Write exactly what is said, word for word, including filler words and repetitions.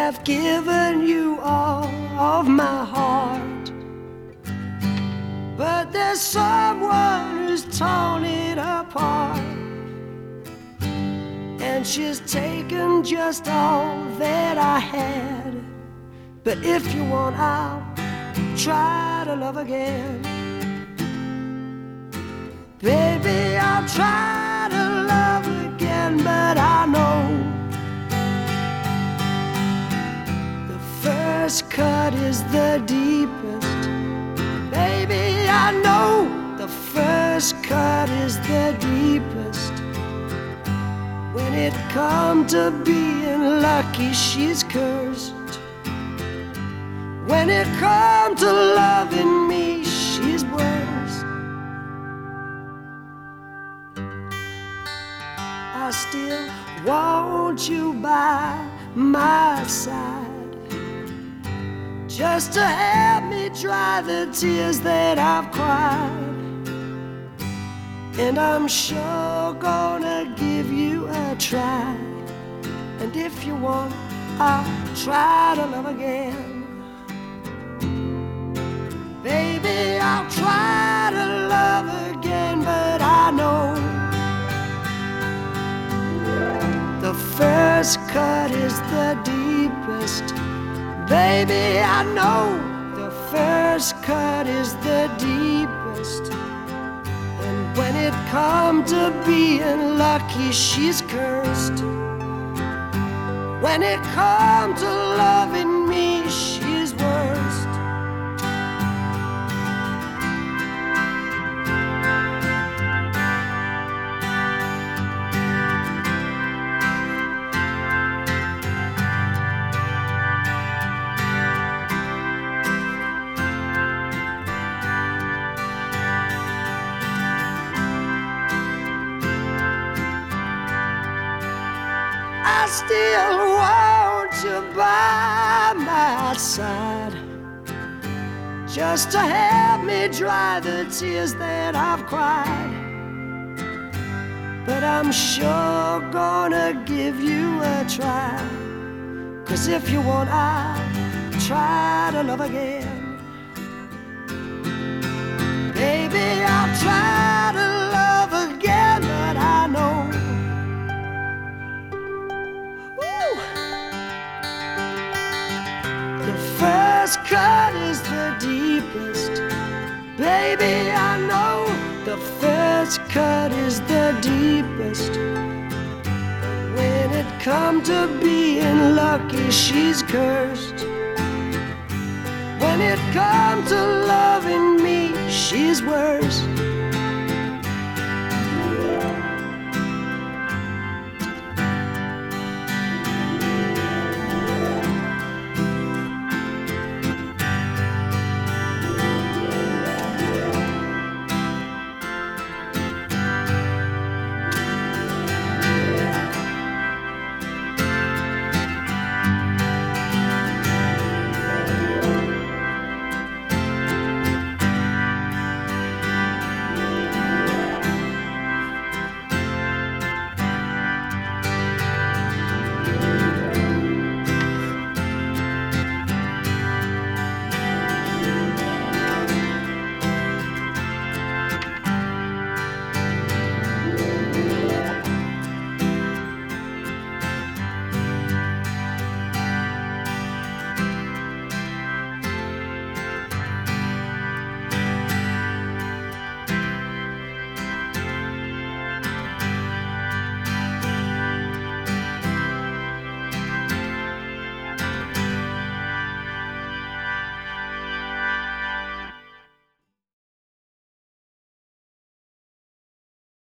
have given you all of my heart, but there's someone who's torn it apart, and she's taken just all that I had. But if you want, I'll try to love again. Baby, I'll try to love again, but I know the first cut is the deepest. Baby, I know the first cut is the deepest. When it comes to being lucky, she's cursed. When it comes to loving me, she's worse. I still want you by my side, just to help me dry the tears that I've cried. And I'm sure gonna give you a try, and if you want, I'll try to love again. Baby, I'll try to love again, but I know the first cut is the deepest. Baby, I know the first cut is the deepest. And when it comes to being lucky, she's cursed. When it comes to loving me, she's worst. I still want you by my side, just to help me dry the tears that I've cried. But I'm sure gonna give you a try, 'cause if you want, I'll try to love again. Baby, I'll try to love again, but I know first cut is the deepest. Baby, I know the first cut is the deepest. But when it comes to being lucky, she's cursed. When it comes to loving